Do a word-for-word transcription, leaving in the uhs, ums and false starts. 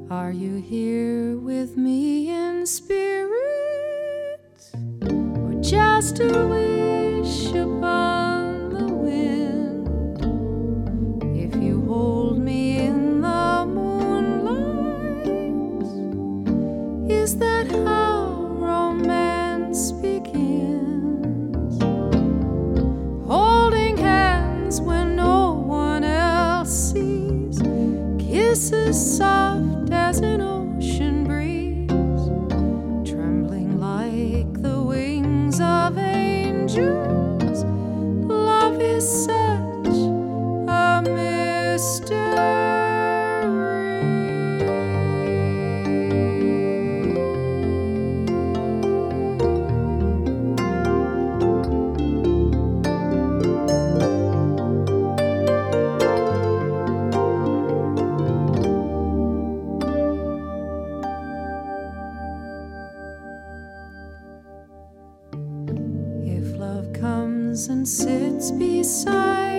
Are you here with me in spirit, or just a wish upon the wind? If you hold me in the moonlight, is that how romance begins? Holding hands when no one else sees, kisses soft as an ocean breeze, trembling like the wings of angels. Love is such a mystery. If love comes and sits beside